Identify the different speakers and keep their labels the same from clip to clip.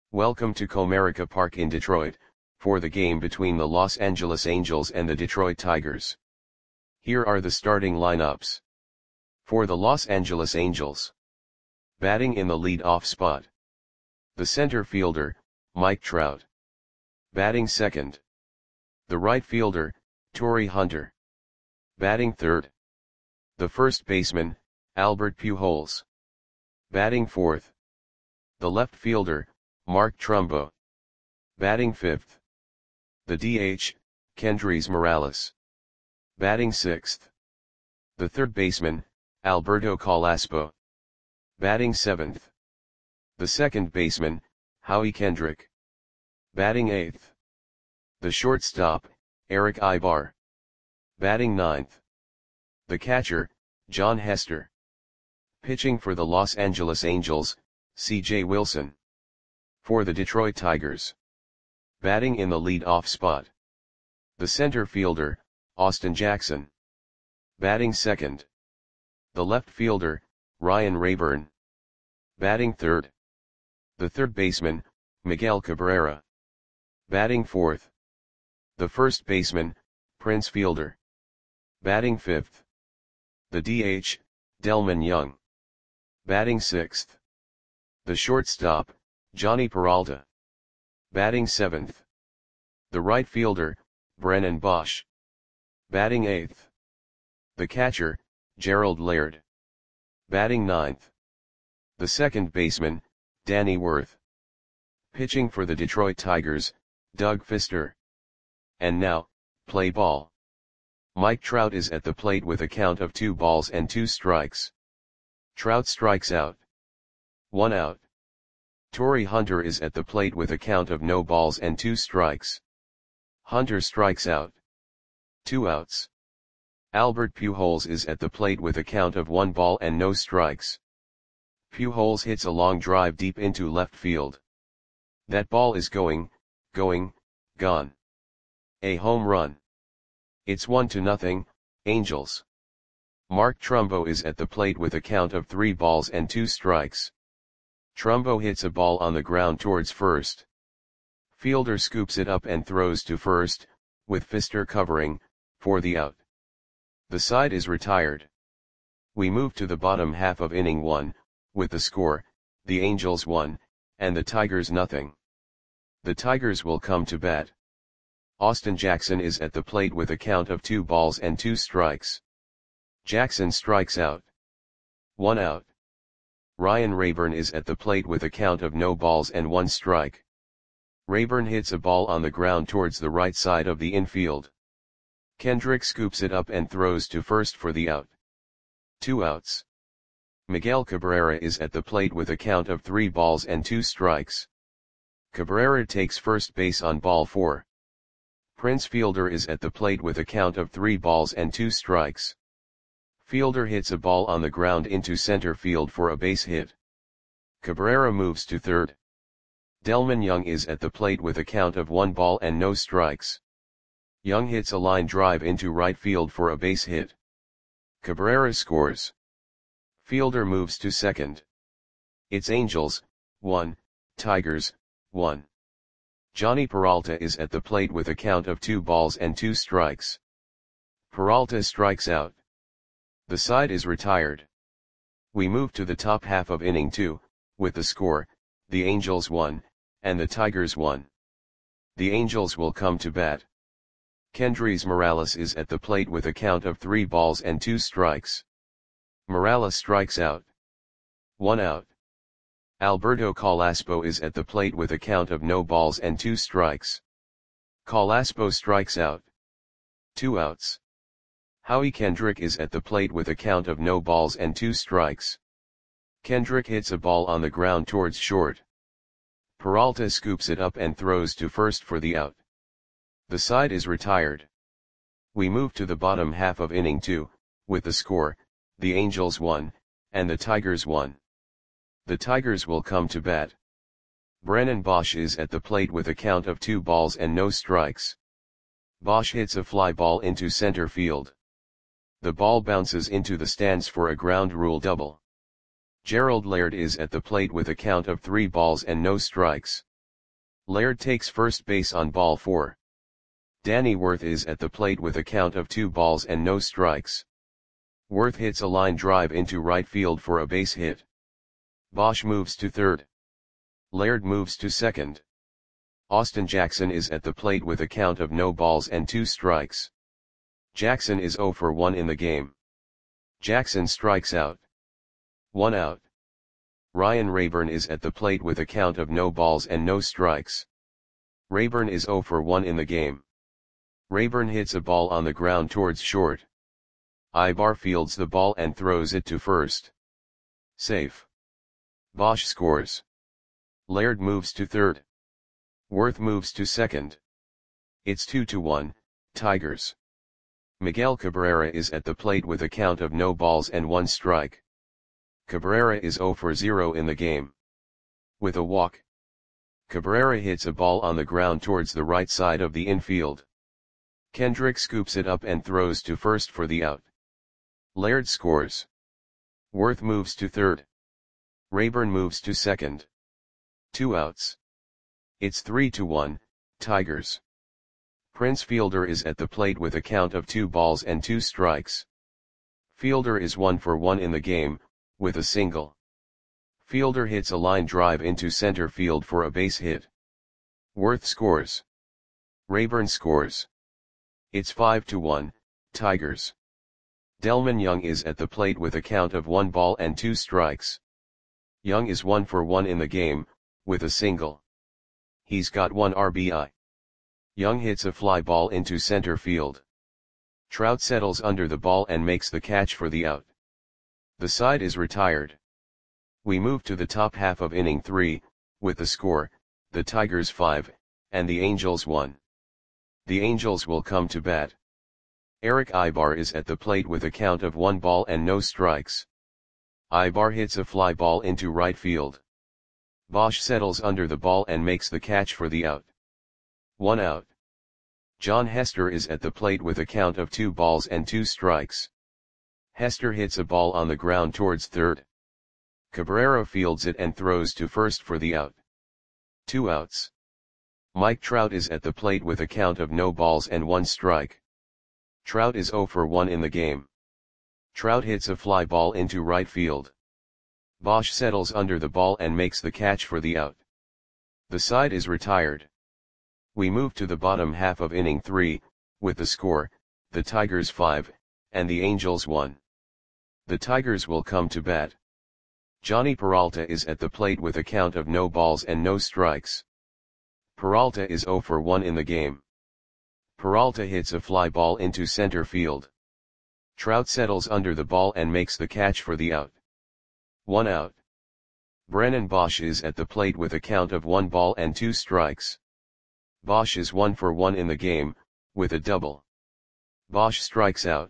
Speaker 1: Welcome to Comerica Park in Detroit, for the game between the Los Angeles Angels and the Detroit Tigers. Here are the starting lineups. For the Los Angeles Angels. Batting in the lead-off spot. The center fielder, Mike Trout. Batting second. The right fielder, Torii Hunter. Batting third. The first baseman, Albert Pujols. Batting fourth. The left fielder, Mark Trumbo. Batting fifth. The DH, Kendrys Morales. Batting sixth. The third baseman, Alberto Carrasco. Batting seventh. The second baseman, Howie Kendrick. Batting eighth. The shortstop, Erick Aybar. Batting ninth. The catcher, Jon Hester. Pitching for the Los Angeles Angels, C.J. Wilson. For the Detroit Tigers. Batting in the lead-off spot. The center fielder, Austin Jackson. Batting second. The left fielder, Ryan Raburn. Batting third. The third baseman, Miguel Cabrera. Batting fourth. The first baseman, Prince Fielder. Batting fifth. The DH, Delmon Young. Batting sixth. The shortstop, Jhonny Peralta. Batting seventh. The right fielder, Brennan Boesch. Batting eighth. The catcher, Gerald Laird. Batting ninth. The second baseman, Danny Worth. Pitching for the Detroit Tigers, Doug Fister. And now, play ball. Mike Trout is at the plate with a count of 2 balls and 2 strikes. Trout strikes out. 1 out. Torii Hunter is at the plate with a count of no balls and 2 strikes. Hunter strikes out. 2 outs. Albert Pujols is at the plate with a count of 1 ball and no strikes. Pujols hits a long drive deep into left field. That ball is gone. A home run. It's 1-0, Angels. Mark Trumbo is at the plate with a count of 3 balls and 2 strikes. Trumbo hits a ball on the ground towards first. Fielder scoops it up and throws to first, with Fister covering, for the out. The side is retired. We move to the bottom half of inning 1, with the score, the Angels 1, and the Tigers 0. The Tigers will come to bat. Austin Jackson is at the plate with a count of 2 balls and 2 strikes. Jackson strikes out. 1 out. Ryan Raburn is at the plate with a count of no balls and 1 strike. Raburn hits a ball on the ground towards the right side of the infield. Kendrick scoops it up and throws to first for the out. 2 outs. Miguel Cabrera is at the plate with a count of 3 balls and 2 strikes. Cabrera takes first base on ball 4. Prince Fielder is at the plate with a count of 3 balls and 2 strikes. Fielder hits a ball on the ground into center field for a base hit. Cabrera moves to third. Delmon Young is at the plate with a count of 1 ball and no strikes. Young hits a line drive into right field for a base hit. Cabrera scores. Fielder moves to second. It's Angels, 1, Tigers, 1. Jhonny Peralta is at the plate with a count of 2 balls and 2 strikes. Peralta strikes out. The side is retired. We move to the top half of inning 2, with the score, the Angels 1, and the Tigers 1. The Angels will come to bat. Kendrys Morales is at the plate with a count of 3 balls and 2 strikes. Morales strikes out. 1 out. Alberto Carrasco is at the plate with a count of no balls and 2 strikes. Carrasco strikes out. 2 outs. Howie Kendrick is at the plate with a count of no balls and 2 strikes. Kendrick hits a ball on the ground towards short. Peralta scoops it up and throws to first for the out. The side is retired. We move to the bottom half of inning 2, with the score, the Angels 1, and the Tigers 1. The Tigers will come to bat. Brennan Boesch is at the plate with a count of 2 balls and no strikes. Boesch hits a fly ball into center field. The ball bounces into the stands for a ground rule double. Gerald Laird is at the plate with a count of 3 balls and no strikes. Laird takes first base on ball 4. Danny Worth is at the plate with a count of 2 balls and no strikes. Worth hits a line drive into right field for a base hit. Bosch moves to third. Laird moves to second. Austin Jackson is at the plate with a count of no balls and 2 strikes. Jackson is 0 for 1 in the game. Jackson strikes out. 1 out. Ryan Rayburn is at the plate with a count of no balls and no strikes. Rayburn is 0 for 1 in the game. Rayburn hits a ball on the ground towards short. Ibar fields the ball and throws it to first. Safe. Bosch scores. Laird moves to third. Worth moves to second. It's 2-1, Tigers. Miguel Cabrera is at the plate with a count of no balls and 1 strike. Cabrera is 0 for 0 in the game. With a walk. Cabrera hits a ball on the ground towards the right side of the infield. Kendrick scoops it up and throws to first for the out. Laird scores. Worth moves to third. Rayburn moves to second. 2 outs. It's 3-1, Tigers. Prince Fielder is at the plate with a count of 2 balls and 2 strikes. Fielder is 1 for 1 in the game, with a single. Fielder hits a line drive into center field for a base hit. Worth scores. Rayburn scores. It's 5-1, Tigers. Delman Young is at the plate with a count of 1 ball and 2 strikes. Young is 1 for 1 in the game, with a single. He's got 1 RBI. Young hits a fly ball into center field. Trout settles under the ball and makes the catch for the out. The side is retired. We move to the top half of inning 3, with the score, the Tigers 5, and the Angels 1. The Angels will come to bat. Eric Ibar is at the plate with a count of 1 ball and no strikes. Ibar hits a fly ball into right field. Bosch settles under the ball and makes the catch for the out. 1 out. John Hester is at the plate with a count of 2 balls and 2 strikes. Hester hits a ball on the ground towards third. Cabrera fields it and throws to first for the out. 2 outs. Mike Trout is at the plate with a count of no balls and 1 strike. Trout is 0 for 1 in the game. Trout hits a fly ball into right field. Bosch settles under the ball and makes the catch for the out. The side is retired. We move to the bottom half of inning 3, with the score, the Tigers 5, and the Angels 1. The Tigers will come to bat. Johnny Peralta is at the plate with a count of no balls and no strikes. Peralta is 0 for 1 in the game. Peralta hits a fly ball into center field. Trout settles under the ball and makes the catch for the out. 1 out. Brennan Bosch is at the plate with a count of 1 ball and 2 strikes. Bosch is 1 for 1 in the game, with a double. Bosch strikes out.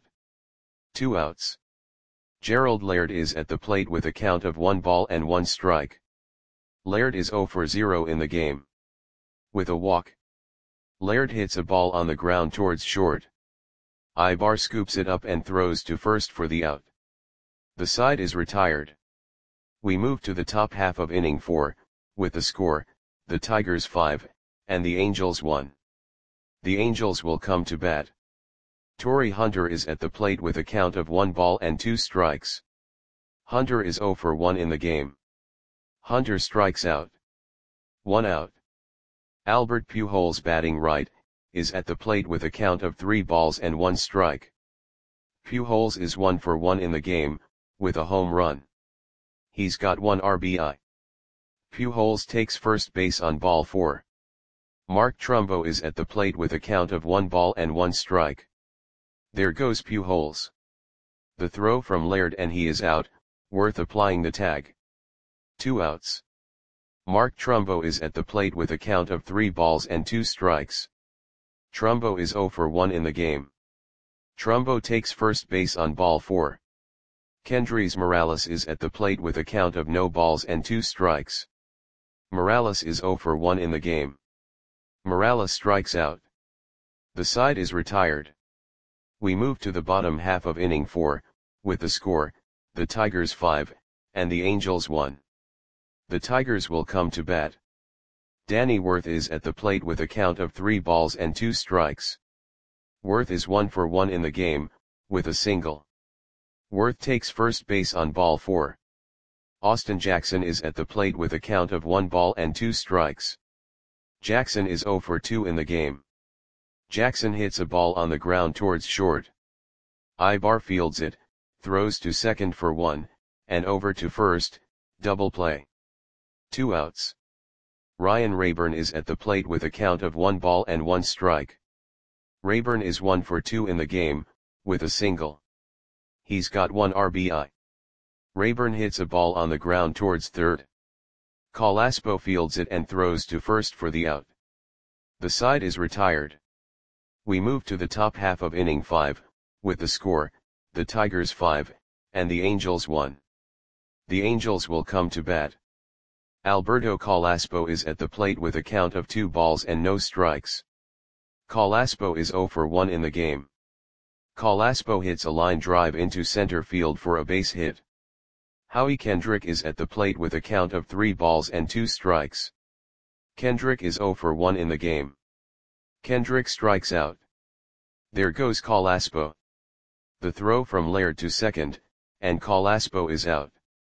Speaker 1: 2 outs. Gerald Laird is at the plate with a count of 1 ball and 1 strike. Laird is 0 for 0 in the game. With a walk. Laird hits a ball on the ground towards short. Ibar scoops it up and throws to first for the out. The side is retired. We move to the top half of inning 4, with the score, the Tigers 5, and the Angels 1. The Angels will come to bat. Torrey Hunter is at the plate with a count of 1 ball and 2 strikes. Hunter is 0 for 1 in the game. Hunter strikes out. 1 out. Albert Pujols, batting right, is at the plate with a count of 3 balls and 1 strike. Pujols is 1 for 1 in the game, with a home run. He's got 1 RBI. Pujols takes first base on ball 4. Mark Trumbo is at the plate with a count of 1 ball and 1 strike. There goes Pujols. The throw from Laird and he is out, Worth applying the tag. 2 outs. Mark Trumbo is at the plate with a count of 3 balls and 2 strikes. Trumbo is 0 for 1 in the game. Trumbo takes first base on ball 4. Kendrys Morales is at the plate with a count of no balls and 2 strikes. Morales is 0 for 1 in the game. Morales strikes out. The side is retired. We move to the bottom half of inning 4, with the score, the Tigers 5, and the Angels 1. The Tigers will come to bat. Danny Worth is at the plate with a count of 3 balls and 2 strikes. Worth is 1 for 1 in the game, with a single. Worth takes first base on ball 4. Austin Jackson is at the plate with a count of 1 ball and 2 strikes. Jackson is 0 for 2 in the game. Jackson hits a ball on the ground towards short. Ibar fields it, throws to second for 1, and over to first, double play. 2 outs. Ryan Rayburn is at the plate with a count of 1 ball and 1 strike. Rayburn is 1 for 2 in the game, with a single. He's got 1 RBI. Rayburn hits a ball on the ground towards third. Colaspo fields it and throws to first for the out. The side is retired. We move to the top half of inning 5, with the score, the Tigers 5, and the Angels 1. The Angels will come to bat. Alberto Colaspo is at the plate with a count of 2 balls and no strikes. Colaspo is 0 for 1 in the game. Colaspo hits a line drive into center field for a base hit. Howie Kendrick is at the plate with a count of 3 balls and 2 strikes. Kendrick is 0 for 1 in the game. Kendrick strikes out. There goes Colaspo. The throw from Laird to second, and Colaspo is out.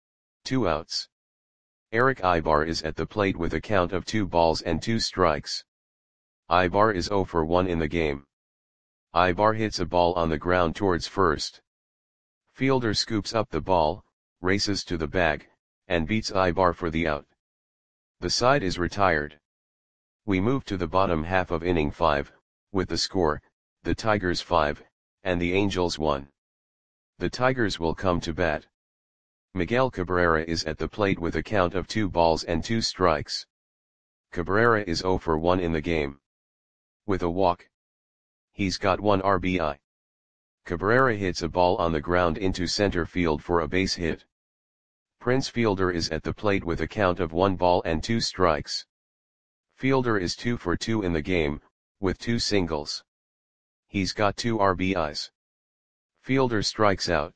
Speaker 1: 2 outs. Eric Ibar is at the plate with a count of 2 balls and 2 strikes. Ibar is 0 for 1 in the game. Ibar hits a ball on the ground towards first. Fielder scoops up the ball, races to the bag, and beats Ibar for the out. The side is retired. We move to the bottom half of inning 5, with the score, the Tigers 5, and the Angels 1. The Tigers will come to bat. Miguel Cabrera is at the plate with a count of 2 balls and 2 strikes. Cabrera is 0 for 1 in the game. With a walk. He's got 1 RBI. Cabrera hits a ball on the ground into center field for a base hit. Prince Fielder is at the plate with a count of 1 ball and 2 strikes. Fielder is 2 for 2 in the game, with 2 singles. He's got 2 RBIs. Fielder strikes out.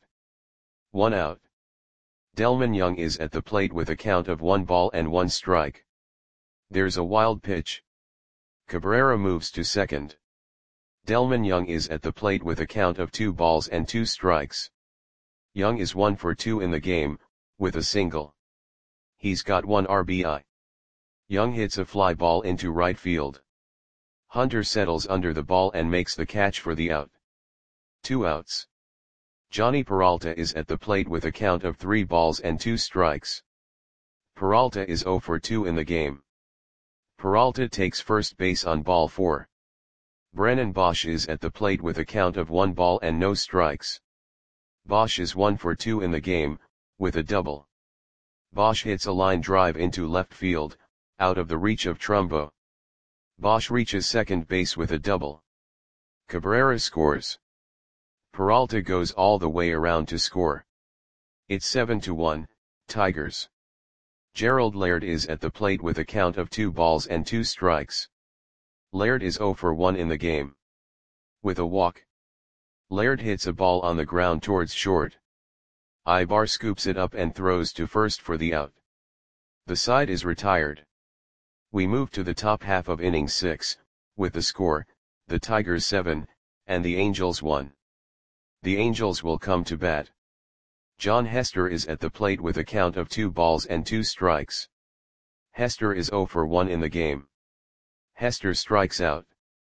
Speaker 1: 1 out. Delman Young is at the plate with a count of 1 ball and 1 strike. There's a wild pitch. Cabrera moves to second. Delman Young is at the plate with a count of 2 balls and 2 strikes. Young is 1 for 2 in the game, with a single. He's got 1 RBI. Young hits a fly ball into right field. Hunter settles under the ball and makes the catch for the out. 2 outs. Johnny Peralta is at the plate with a count of 3 balls and 2 strikes. Peralta is 0 for 2 in the game. Peralta takes first base on ball 4. Brennan Bosch is at the plate with a count of 1 ball and no strikes. Bosch is 1 for 2 in the game, with a double. Bosch hits a line drive into left field, out of the reach of Trumbo. Bosch reaches second base with a double. Cabrera scores. Peralta goes all the way around to score. It's 7-1, Tigers. Gerald Laird is at the plate with a count of 2 balls and 2 strikes. Laird is 0 for 1 in the game. With a walk. Laird hits a ball on the ground towards short. Ibar scoops it up and throws to first for the out. The side is retired. We move to the top half of inning 6, with the score, the Tigers 7, and the Angels 1. The Angels will come to bat. John Hester is at the plate with a count of 2 balls and 2 strikes. Hester is 0 for 1 in the game. Hester strikes out.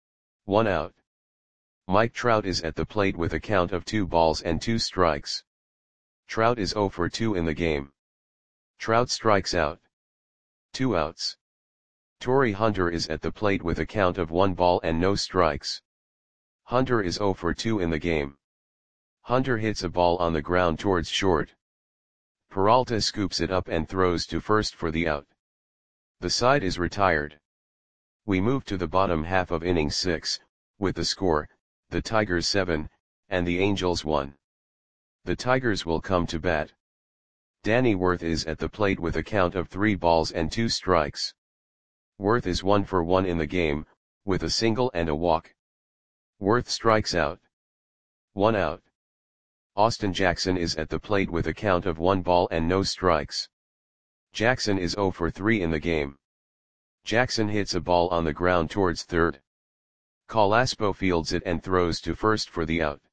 Speaker 1: 1 out. Mike Trout is at the plate with a count of 2 balls and 2 strikes. Trout is 0 for 2 in the game. Trout strikes out. 2 outs. Torrey Hunter is at the plate with a count of 1 ball and no strikes. Hunter is 0 for 2 in the game. Hunter hits a ball on the ground towards short. Peralta scoops it up and throws to first for the out. The side is retired. We move to the bottom half of inning 6, with the score, the Tigers 7, and the Angels 1. The Tigers will come to bat. Danny Worth is at the plate with a count of 3 balls and 2 strikes. Worth is 1 for 1 in the game, with a single and a walk. Worth strikes out. 1 out. Austin Jackson is at the plate with a count of 1 ball and no strikes. Jackson is 0 for 3 in the game. Jackson hits a ball on the ground towards third. Calaspo fields it and throws to first for the out.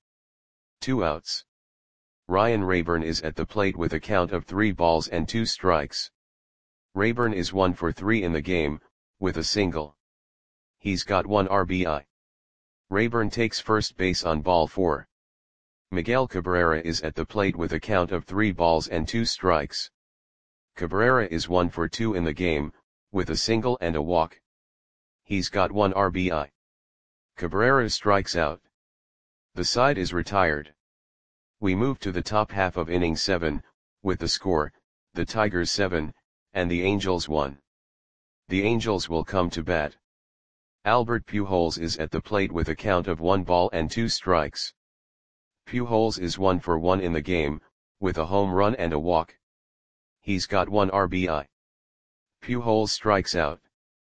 Speaker 1: 2 outs. Ryan Rayburn is at the plate with a count of 3 balls and 2 strikes. Rayburn is 1 for 3 in the game, with a single. He's got 1 RBI. Rayburn takes first base on ball 4. Miguel Cabrera is at the plate with a count of 3 balls and 2 strikes. Cabrera is 1 for 2 in the game, with a single and a walk. He's got 1 RBI. Cabrera strikes out. The side is retired. We move to the top half of inning 7, with the score, the Tigers 7, and the Angels 1. The Angels will come to bat. Albert Pujols is at the plate with a count of 1 ball and 2 strikes. Pujols is 1 for 1 in the game, with a home run and a walk. He's got 1 RBI. Pujols strikes out.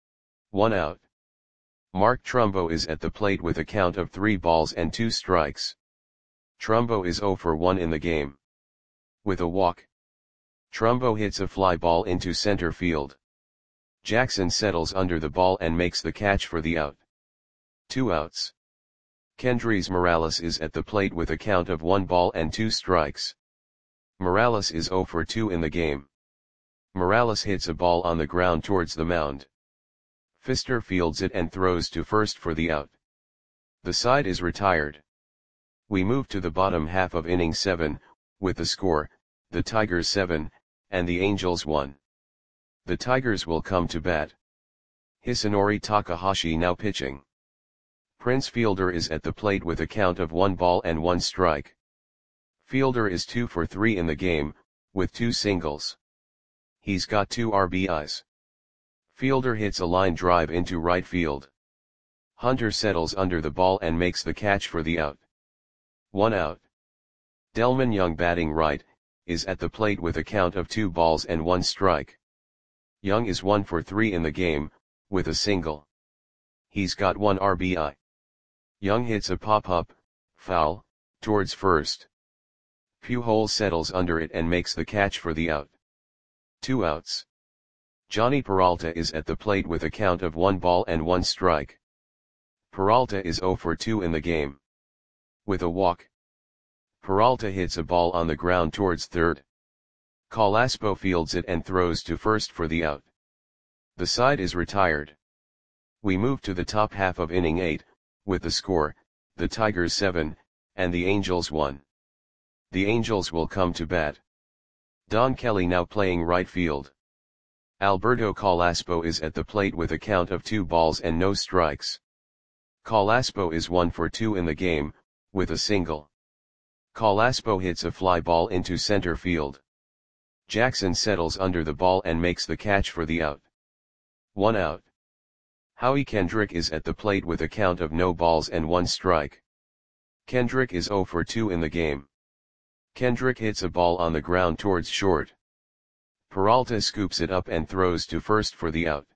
Speaker 1: 1 out. Mark Trumbo is at the plate with a count of 3 balls and 2 strikes. Trumbo is 0 for 1 in the game. With a walk. Trumbo hits a fly ball into center field. Jackson settles under the ball and makes the catch for the out. 2 outs. Kendrys Morales is at the plate with a count of 1 ball and 2 strikes. Morales is 0 for 2 in the game. Morales hits a ball on the ground towards the mound. Pfister fields it and throws to first for the out. The side is retired. We move to the bottom half of inning 7, with the score, the Tigers 7, and the Angels 1. The Tigers will come to bat. Hisanori Takahashi now pitching. Prince Fielder is at the plate with a count of 1 ball and 1 strike. Fielder is 2 for 3 in the game, with 2 singles. He's got 2 RBIs. Fielder hits a line drive into right field. Hunter settles under the ball and makes the catch for the out. 1 out. Delmon Young batting right, is at the plate with a count of 2 balls and 1 strike. Young is 1 for 3 in the game, with a single. He's got 1 RBI. Young hits a pop-up, foul, towards first. Pujols settles under it and makes the catch for the out. 2 outs. Johnny Peralta is at the plate with a count of 1 ball and 1 strike. Peralta is 0 for 2 in the game. With a walk. Peralta hits a ball on the ground towards third. Calaspo fields it and throws to first for the out. The side is retired. We move to the top half of inning 8, with the score, the Tigers 7, and the Angels 1. The Angels will come to bat. Don Kelly now playing right field. Alberto Calaspo is at the plate with a count of 2 balls and no strikes. Calaspo is 1 for 2 in the game, with a single. Calaspo hits a fly ball into center field. Jackson settles under the ball and makes the catch for the out. 1 out. Howie Kendrick is at the plate with a count of no balls and 1 strike. Kendrick is 0 for 2 in the game. Kendrick hits a ball on the ground towards short. Peralta scoops it up and throws to first for the out.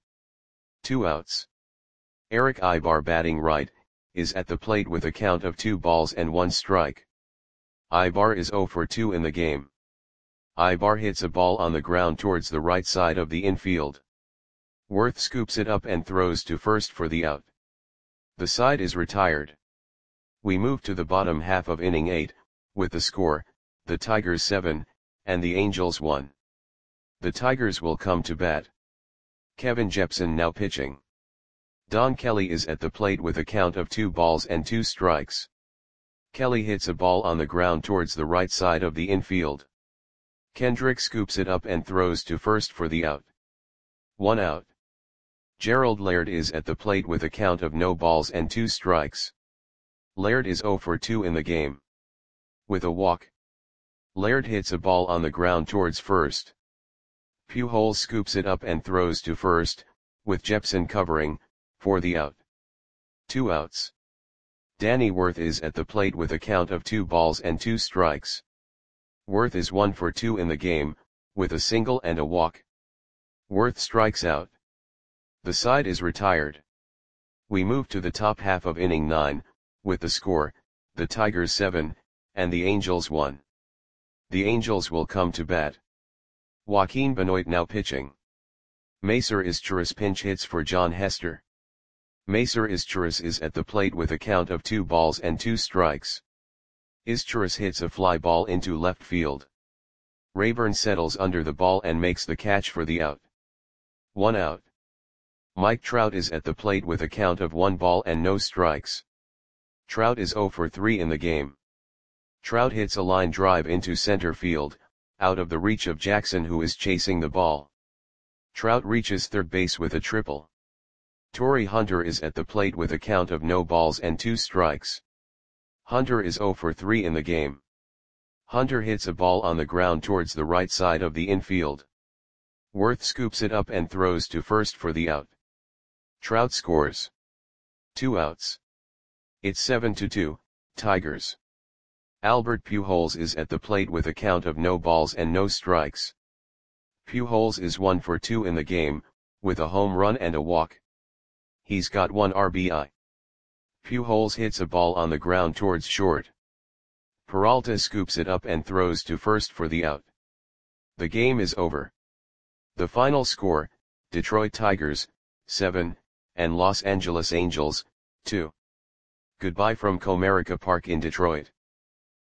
Speaker 1: 2 outs. Eric Ibar batting right, is at the plate with a count of 2 balls and 1 strike. Ibar is 0 for 2 in the game. Ibar hits a ball on the ground towards the right side of the infield. Worth scoops it up and throws to first for the out. The side is retired. We move to the bottom half of inning 8, with the score, the Tigers 7, and the Angels 1. The Tigers will come to bat. Kevin Jepson now pitching. Don Kelly is at the plate with a count of 2 balls and 2 strikes. Kelly hits a ball on the ground towards the right side of the infield. Kendrick scoops it up and throws to first for the out. 1 out. Gerald Laird is at the plate with a count of no balls and 2 strikes. Laird is 0 for 2 in the game. With a walk. Laird hits a ball on the ground towards first. Pujols scoops it up and throws to first, with Jepson covering, for the out. 2 outs. Danny Worth is at the plate with a count of 2 balls and 2 strikes. Worth is 1 for 2 in the game, with a single and a walk. Worth strikes out. The side is retired. We move to the top half of inning 9, with the score, the Tigers 7, and the Angels 1. The Angels will come to bat. Joaquin Benoit now pitching. Macer Izturis pinch hits for John Hester. Macer Izturis is at the plate with a count of 2 balls and 2 strikes. Izturis hits a fly ball into left field. Rayburn settles under the ball and makes the catch for the out. 1 out. Mike Trout is at the plate with a count of 1 ball and no strikes. Trout is 0 for 3 in the game. Trout hits a line drive into center field, out of the reach of Jackson, who is chasing the ball. Trout reaches third base with a triple. Torii Hunter is at the plate with a count of no balls and 2 strikes. Hunter is 0 for 3 in the game. Hunter hits a ball on the ground towards the right side of the infield. Worth scoops it up and throws to first for the out. Trout scores. 2 outs. It's 7-2, Tigers. Albert Pujols is at the plate with a count of no balls and no strikes. Pujols is 1 for 2 in the game, with a home run and a walk. He's got 1 RBI. Pujols hits a ball on the ground towards short. Peralta scoops it up and throws to first for the out. The game is over. The final score, Detroit Tigers, 7, and Los Angeles Angels, 2. Goodbye from Comerica Park in Detroit.